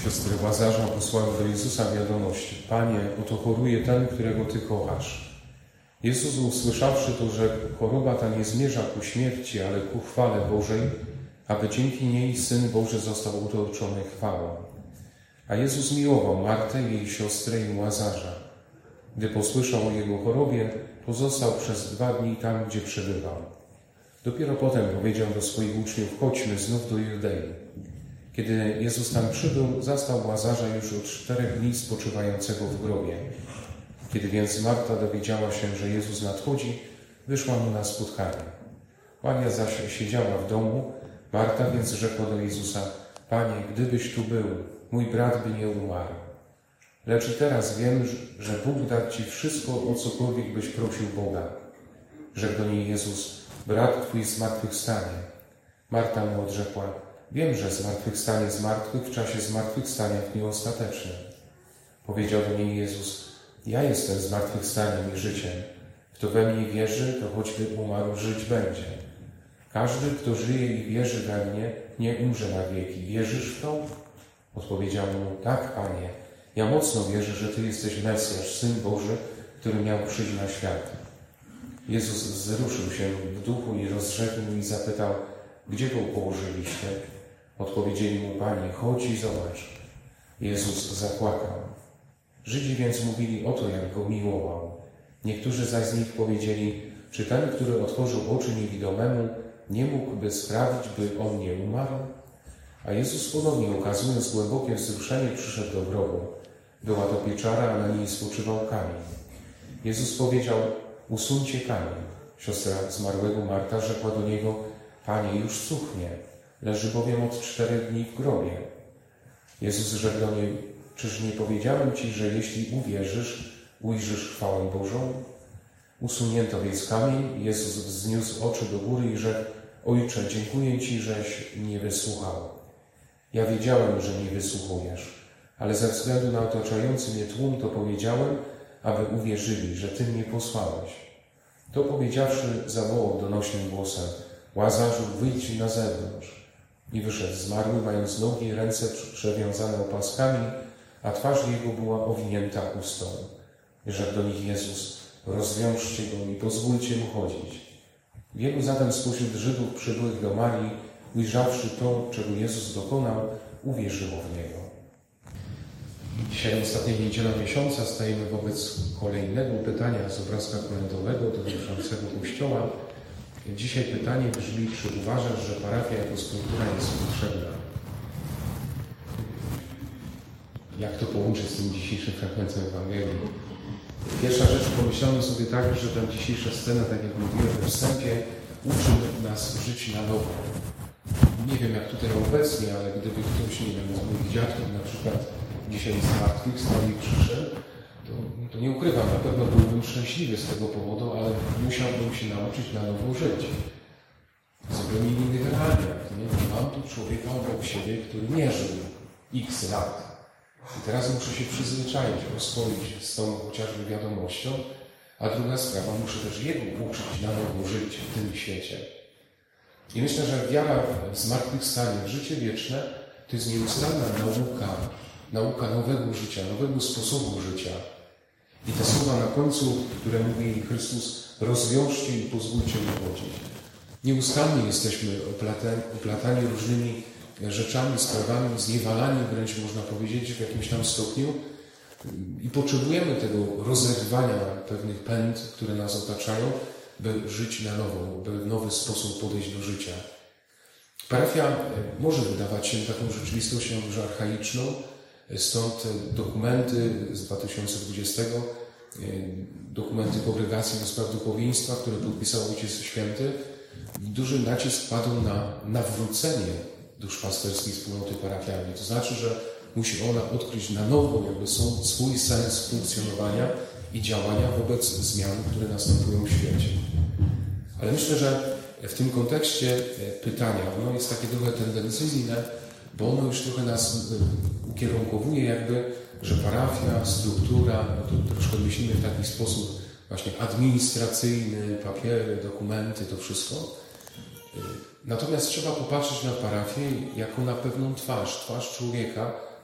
Siostry Łazarza posłały do Jezusa wiadomość: Panie, oto choruje ten, którego Ty kochasz. Jezus, usłyszawszy to, że choroba ta nie zmierza ku śmierci, ale ku chwale Bożej, aby dzięki niej Syn Boży został otoczony chwałą. A Jezus miłował Martę, jej siostrę i Łazarza. Gdy posłyszał o jego chorobie, pozostał przez 2 dni tam, gdzie przebywał. Dopiero potem powiedział do swoich uczniów: chodźmy znów do Judei. Kiedy Jezus tam przybył, zastał Łazarza już od 4 dni spoczywającego w grobie. Kiedy więc Marta dowiedziała się, że Jezus nadchodzi, wyszła mu na spotkanie. Maria zaś siedziała w domu. Marta więc rzekła do Jezusa: Panie, gdybyś tu był, mój brat by nie umarł. Lecz i teraz wiem, że Bóg da Ci wszystko, o cokolwiek byś prosił Boga. Rzekł do niej Jezus: brat Twój zmartwychwstanie. Marta mu odrzekła: wiem, że zmartwychwstanie z martwych w czasie zmartwychwstania w dniu ostatecznym. Powiedział do niej Jezus: ja jestem zmartwychwstaniem i życiem. Kto we mnie wierzy, to choćby umarł, żyć będzie. Każdy, kto żyje i wierzy we mnie, nie umrze na wieki. Wierzysz w to? Odpowiedział mu: tak, Panie. Ja mocno wierzę, że Ty jesteś Mesjasz, Syn Boży, który miał przyjść na świat. Jezus wzruszył się w duchu i rozrzekł i zapytał: gdzie go położyliście? Odpowiedzieli mu: Panie, chodź i zobacz. Jezus zapłakał. Żydzi więc mówili: oto jak go miłował. Niektórzy zaś z nich powiedzieli: czy ten, który otworzył oczy niewidomemu, nie mógłby sprawić, by on nie umarł? A Jezus ponownie, okazując głębokie wzruszenie, przyszedł do grobu. Była to pieczara, a na niej spoczywał kamień. Jezus powiedział: usuńcie kamień. Siostra zmarłego Marta rzekła do Niego: Panie, już cuchnie, leży bowiem od 4 dni w grobie. Jezus rzekł do niej: czyż nie powiedziałem Ci, że jeśli uwierzysz, ujrzysz chwałę Bożą? Usunięto więc kamień. Jezus wzniósł oczy do góry i rzekł: Ojcze, dziękuję Ci, żeś mnie wysłuchał. Ja wiedziałem, że mnie wysłuchujesz, ale ze względu na otaczający mnie tłum to powiedziałem, aby uwierzyli, że Ty mnie posłałeś. To powiedziawszy, zawołał donośnym głosem: Łazarzu, wyjdź na zewnątrz. I wyszedł zmarły, mając nogi i ręce przewiązane opaskami, a twarz jego była owinięta chustą. Rzekł do nich Jezus: rozwiążcie go i pozwólcie mu chodzić. Wielu zatem spośród Żydów przybyłych do Marii, ujrzawszy to, czego Jezus dokonał, uwierzyło w Niego. Dzisiaj ostatnia niedziela miesiąca stajemy wobec kolejnego pytania z obrazka kolędowego dotyczącego Kościoła. Dzisiaj pytanie brzmi: czy uważasz, że parafia jako struktura jest potrzebna? Jak to połączyć z tym dzisiejszym fragmentem Ewangelii? Pierwsza rzecz, pomyślałem sobie tak, że ta dzisiejsza scena, tak jak mówiłem we wstępie, uczy nas żyć na nowo. Nie wiem jak tutaj obecnie, ale gdyby ktoś, nie wiem, z moich dziadków na przykład dzisiaj zmartwychwstał i przyszedł, to nie ukrywam, na pewno byłbym szczęśliwy z tego powodu, ale musiałbym się nauczyć na nowo żyć. W zupełnie innych realiach. Mam tu człowieka obok siebie, który nie żył x lat. I teraz muszę się przyzwyczaić, oswoić z tą chociażby wiadomością, a druga sprawa, muszę też jego uczyć na nowo żyć w tym świecie. I myślę, że wiara w zmartwychwstanie, w życie wieczne, to jest nieustanna nauka nowego życia, nowego sposobu życia. I te słowa na końcu, które mówi Chrystus: rozwiążcie i pozwólcie mu chodzić. Nieustannie jesteśmy oplatani różnymi rzeczami, sprawami, zniewalani wręcz można powiedzieć w jakimś tam stopniu i potrzebujemy tego rozerwania pewnych pęd, które nas otaczają, by żyć na nowo, by w nowy sposób podejść do życia. Parafia może wydawać się taką rzeczywistością już archaiczną, stąd dokumenty z 2020, dokumenty Kongregacji do Spraw Duchowieństwa, które podpisał Ojciec Święty, duży nacisk kładą na nawrócenie duszpasterskiej wspólnoty parafialnej. To znaczy, że musi ona odkryć na nowo swój sens funkcjonowania i działania wobec zmian, które następują w świecie. Ale myślę, że w tym kontekście pytania, ono jest takie trochę tendencyjne, bo ono już trochę nas ukierunkowuje jakby, że parafia, struktura, to troszkę myślimy w taki sposób właśnie administracyjny, papiery, dokumenty, to wszystko. Natomiast trzeba popatrzeć na parafię jako na pewną twarz człowieka,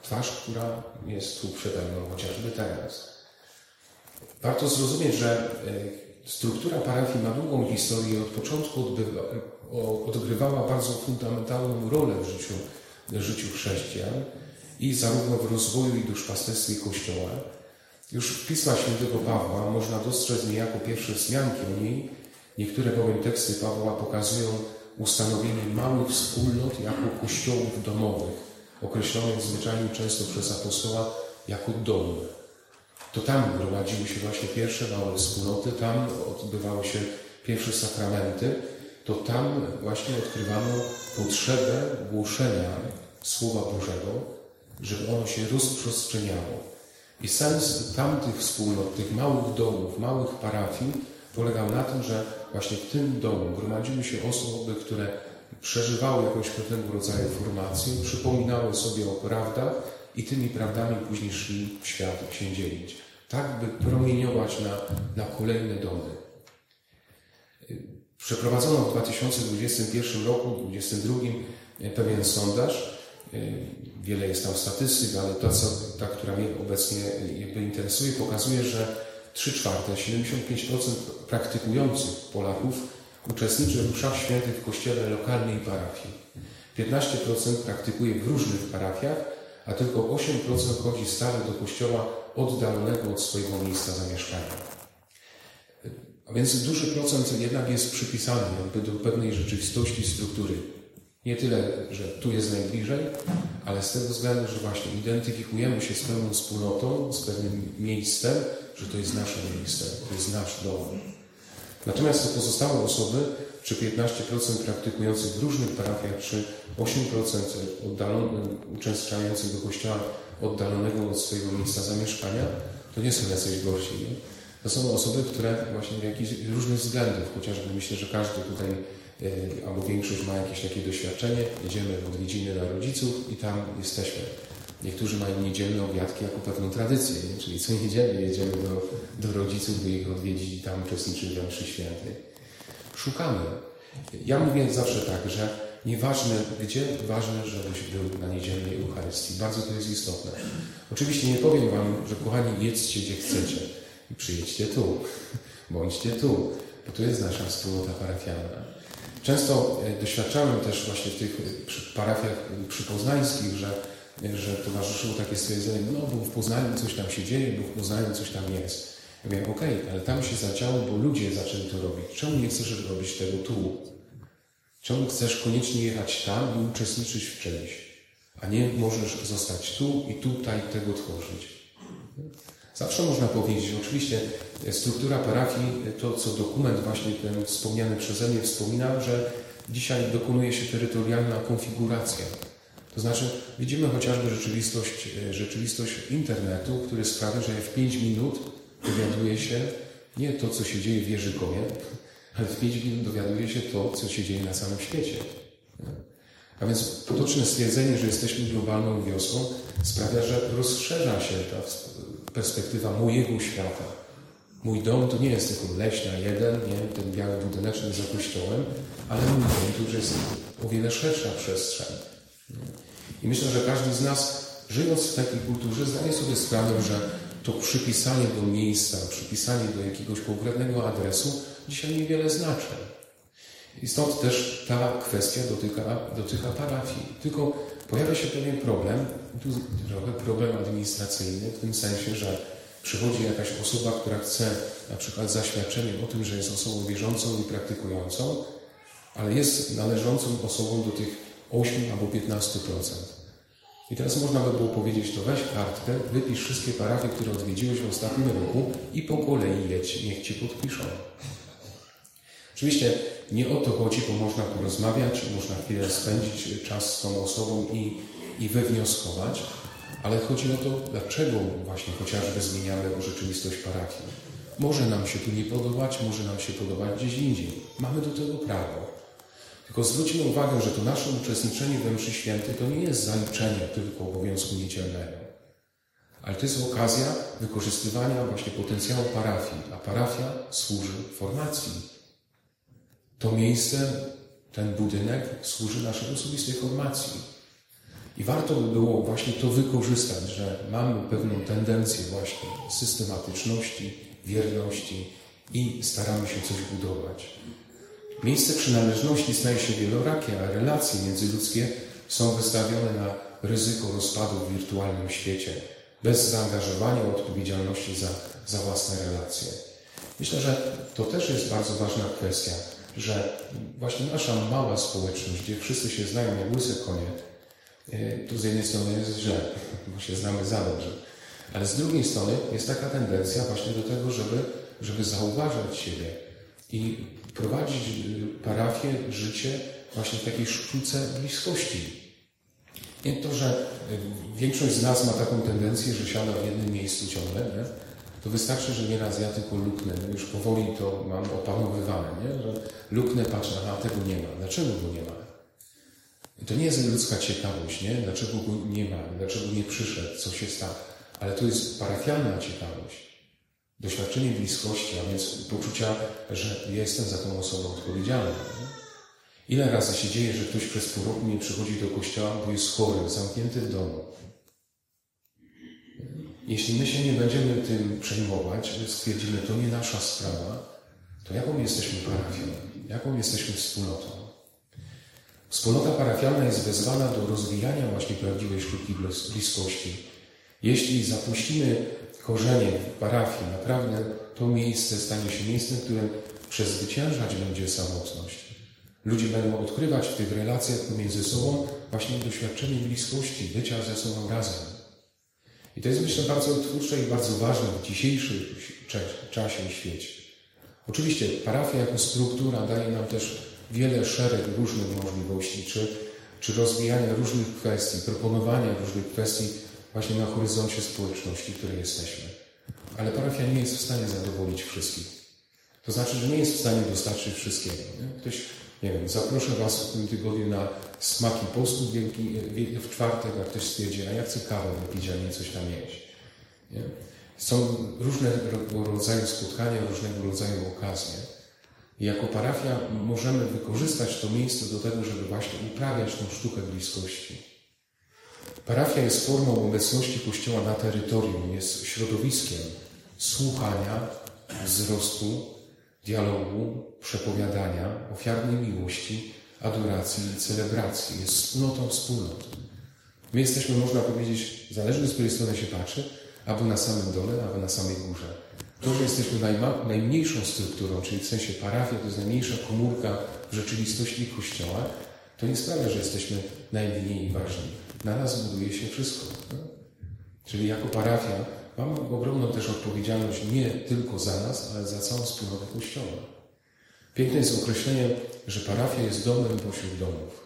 twarz, która jest tu przede mną chociażby teraz. Warto zrozumieć, że struktura parafii ma długą historię. Od początku odgrywała bardzo fundamentalną rolę w życiu chrześcijan i zarówno w rozwoju i duszpasterstwie Kościoła. Już w pismach świętego Pawła można dostrzec niejako pierwsze wzmianki o niej. Niektóre bowiem teksty Pawła pokazują ustanowienie małych wspólnot jako kościołów domowych, określonych zwyczajnie często przez apostoła jako dom. To tam gromadziły się właśnie pierwsze małe wspólnoty, tam odbywały się pierwsze sakramenty, to tam właśnie odkrywano potrzebę głoszenia Słowa Bożego, żeby ono się rozprzestrzeniało. I sens tamtych wspólnot, tych małych domów, małych parafii polegał na tym, że właśnie w tym domu gromadziły się osoby, które przeżywały jakąś pewnego rodzaju formację, przypominały sobie o prawdach i tymi prawdami później szli w świat się dzielić. Tak, by promieniować na kolejne domy. Przeprowadzono w 2021 roku, 2022 pewien sondaż. Wiele jest tam statystyk, ale ta, która mnie obecnie interesuje, pokazuje, że 3/4, 75% praktykujących Polaków uczestniczy w mszach świętych w kościele lokalnej parafii. 15% praktykuje w różnych parafiach, a tylko 8% chodzi stale do kościoła oddalonego od swojego miejsca zamieszkania. A więc duży procent jednak jest przypisany jakby do pewnej rzeczywistości, struktury. Nie tyle, że tu jest najbliżej, ale z tego względu, że właśnie identyfikujemy się z pewną wspólnotą, z pewnym miejscem, że to jest nasze miejsce, to jest nasz dom. Natomiast te pozostałe osoby, czy 15% praktykujących w różnych parafiach, czy 8% uczęszczających do kościoła oddalonego od swojego miejsca zamieszkania, to nie są jacyś gorsi. Nie? To są osoby, które właśnie z jakichś różnych względów, chociażby myślę, że każdy tutaj albo większość ma jakieś takie doświadczenie, jedziemy w odwiedziny na rodziców i tam jesteśmy. Niektórzy mają niedzielne obiadki jako pewną tradycję, nie? Czyli co niedzielę jedziemy do rodziców, by ich odwiedzić i tam uczestniczyć w mszy świętej. Szukamy. Ja mówię zawsze tak, że nieważne gdzie, ważne, żebyś był na niedzielnej Eucharystii. Bardzo to jest istotne. Oczywiście nie powiem wam, że kochani, jedzcie gdzie chcecie. I przyjedźcie tu, bądźcie tu, bo tu jest nasza wspólnota parafialna. Często doświadczałem też właśnie w tych parafiach przypoznańskich, że towarzyszyło takie stwierdzenie, no bo w Poznaniu coś tam się dzieje, bo w Poznaniu coś tam jest. Ja mówię, okej, ale tam się zadziało, bo ludzie zaczęli to robić. Czemu nie chcesz robić tego tu? Czemu chcesz koniecznie jechać tam i uczestniczyć w czymś? A nie możesz zostać tu i tutaj tego tworzyć. Zawsze można powiedzieć, oczywiście struktura parafii, to co dokument właśnie ten wspomniany przeze mnie wspomina, że dzisiaj dokonuje się terytorialna konfiguracja. To znaczy widzimy chociażby rzeczywistość internetu, który sprawia, że w 5 minut dowiaduje się nie to, co się dzieje w Jerzykowie, ale w 5 minut dowiaduje się to, co się dzieje na całym świecie. A więc potoczne stwierdzenie, że jesteśmy globalną wioską, sprawia, że rozszerza się ta perspektywa mojego świata. Mój dom to nie jest tylko Leśna 1, nie, ten biały budyneczek za kościołem, ale mój dom to już jest o wiele szersza przestrzeń. I myślę, że każdy z nas, żyjąc w takiej kulturze, zdaje sobie sprawę, że to przypisanie do miejsca, przypisanie do jakiegoś konkretnego adresu dzisiaj niewiele znaczy. I stąd też ta kwestia dotyka parafii. Tylko pojawia się pewien problem, tu trochę problem administracyjny, w tym sensie, że przychodzi jakaś osoba, która chce na przykład zaświadczenie o tym, że jest osobą wierzącą i praktykującą, ale jest należącą osobą do tych 8 albo 15%. I teraz można by było powiedzieć, to weź kartkę, wypisz wszystkie parafie, które odwiedziłeś w ostatnim roku i po kolei jedź, niech Ci podpiszą. Oczywiście nie o to chodzi, bo można porozmawiać, można chwilę spędzić czas z tą osobą i wywnioskować, ale chodzi o to, dlaczego właśnie chociażby zmieniamy rzeczywistość parafii. Może nam się tu nie podobać, może nam się podobać gdzieś indziej. Mamy do tego prawo. Tylko zwróćmy uwagę, że to nasze uczestniczenie we mszy świętej to nie jest zaliczenie tylko obowiązku niedzielnego. Ale to jest okazja wykorzystywania właśnie potencjału parafii, a parafia służy formacji. To miejsce, ten budynek służy naszej osobistej formacji. I warto by było właśnie to wykorzystać, że mamy pewną tendencję właśnie systematyczności, wierności i staramy się coś budować. Miejsce przynależności staje się wielorakie, a relacje międzyludzkie są wystawione na ryzyko rozpadu w wirtualnym świecie, bez zaangażowania odpowiedzialności za własne relacje. Myślę, że to też jest bardzo ważna kwestia, że właśnie nasza mała społeczność, gdzie wszyscy się znają jak łyse konie, to z jednej strony jest źle, bo się znamy za dobrze, ale z drugiej strony jest taka tendencja właśnie do tego, żeby zauważać siebie i prowadzić parafię, życie właśnie w takiej sztuce bliskości. Nie to, że większość z nas ma taką tendencję, że siada w jednym miejscu ciągle, nie? To wystarczy, że nieraz ja tylko luknę, już powoli to mam opanowywane, nie? Że luknę, patrzę, aha, tego nie ma. Dlaczego go nie ma? To nie jest ludzka ciekawość, nie? Dlaczego go nie ma? Dlaczego nie przyszedł? Co się stało? Ale to jest parafialna ciekawość. Doświadczenie bliskości, a więc poczucia, że jestem za tą osobą odpowiedzialny. Nie? Ile razy się dzieje, że ktoś przez pół roku nie przychodzi do kościoła, bo jest chory, zamknięty w domu. Jeśli my się nie będziemy tym przejmować, stwierdzimy, to nie nasza sprawa, to jaką jesteśmy parafią? Jaką jesteśmy wspólnotą? Wspólnota parafialna jest wezwana do rozwijania właśnie prawdziwej sztuki bliskości. Jeśli zapuścimy korzenie w parafii, naprawdę to miejsce stanie się miejscem, w którym przezwyciężać będzie samotność. Ludzie będą odkrywać w tych relacjach pomiędzy sobą właśnie doświadczenie bliskości, bycia ze sobą razem. I to jest, myślę, bardzo twórcze i bardzo ważne w dzisiejszym czasie i świecie. Oczywiście parafia jako struktura daje nam też szereg różnych możliwości, czy rozwijania różnych kwestii, proponowania różnych kwestii właśnie na horyzoncie społeczności, w której jesteśmy. Ale parafia nie jest w stanie zadowolić wszystkich. To znaczy, że nie jest w stanie dostarczyć wszystkiego. Nie? Ktoś, nie wiem, zaproszę Was w tym tygodniu na smaki postu w czwartek, a ktoś stwierdzi, a ja chcę kawę wypić, a nie coś tam jeść. Nie? Są różnego rodzaju spotkania, różnego rodzaju okazje. I jako parafia możemy wykorzystać to miejsce do tego, żeby właśnie uprawiać tą sztukę bliskości. Parafia jest formą obecności Kościoła na terytorium, jest środowiskiem słuchania, wzrostu, dialogu, przepowiadania, ofiarnej miłości, adoracji i celebracji. Jest wspólnotą wspólnot. My jesteśmy, można powiedzieć, zależnie z której strony się patrzy, albo na samym dole, albo na samej górze. To, że jesteśmy najmniejszą strukturą, czyli w sensie parafia to jest najmniejsza komórka w rzeczywistości Kościoła, to nie sprawia, że jesteśmy najmniej ważni. Na nas buduje się wszystko. No? Czyli jako parafia mamy ogromną też odpowiedzialność nie tylko za nas, ale za całą wspólnotę Kościoła. Piękne jest określenie, że parafia jest domem pośród domów.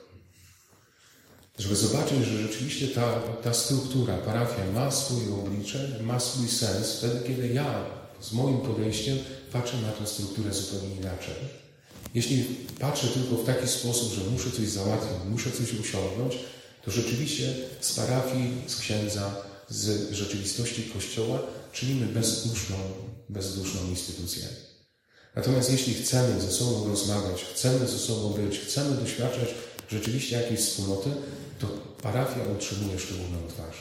Żeby zobaczyć, że rzeczywiście ta struktura, parafia ma swoje oblicze, ma swój sens wtedy, kiedy ja z moim podejściem patrzę na tę strukturę zupełnie inaczej. Jeśli patrzę tylko w taki sposób, że muszę coś załatwić, muszę coś osiągnąć, to rzeczywiście z parafii, z księdza, z rzeczywistości Kościoła czynimy bezduszną instytucję. Natomiast jeśli chcemy ze sobą rozmawiać, chcemy ze sobą być, chcemy doświadczać rzeczywiście jakiejś wspólnoty, to parafia otrzymuje szczególną twarz.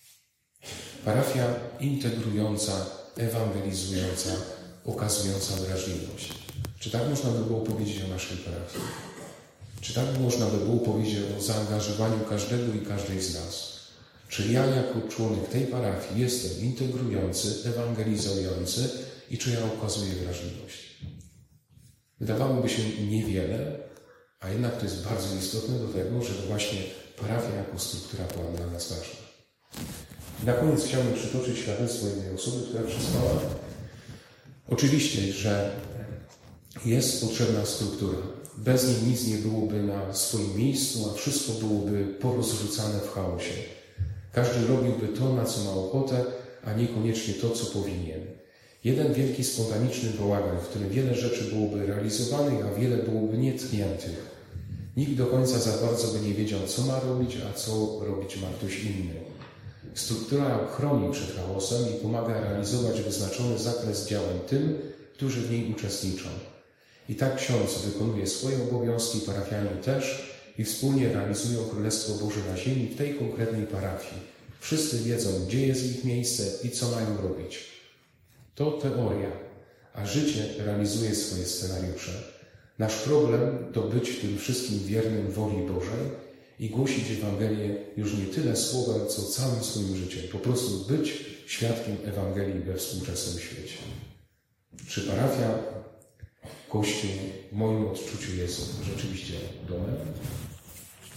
Parafia integrująca, ewangelizująca, okazująca wrażliwość. Czy tak można by było powiedzieć o naszej parafii? Czy tak można by było powiedzieć o zaangażowaniu każdego i każdej z nas? Czy ja jako członek tej parafii jestem integrujący, ewangelizujący i czy ja okazuję wrażliwość? Wydawałoby się niewiele, a jednak to jest bardzo istotne do tego, żeby właśnie parafia jako struktura była dla nas ważna. Na koniec chciałbym przytoczyć świadectwo jednej osoby, która przysłała. Oczywiście, że jest potrzebna struktura. Bez niej nic nie byłoby na swoim miejscu, a wszystko byłoby porozrzucane w chaosie. Każdy robiłby to, na co ma ochotę, a niekoniecznie to, co powinien. Jeden wielki, spontaniczny bałagan, w którym wiele rzeczy byłoby realizowanych, a wiele byłoby nietkniętych. Nikt do końca za bardzo by nie wiedział, co ma robić, a co robić ma ktoś inny. Struktura chroni przed chaosem i pomaga realizować wyznaczony zakres działań tym, którzy w niej uczestniczą. I tak ksiądz wykonuje swoje obowiązki, parafianie też, i wspólnie realizują Królestwo Boże na ziemi w tej konkretnej parafii. Wszyscy wiedzą, gdzie jest ich miejsce i co mają robić. To teoria, a życie realizuje swoje scenariusze. Nasz problem to być w tym wszystkim wiernym woli Bożej i głosić Ewangelię już nie tyle słowem, co całym swoim życiem. Po prostu być świadkiem Ewangelii we współczesnym świecie. Czy parafia, Kościół w moim odczuciu jest rzeczywiście domem?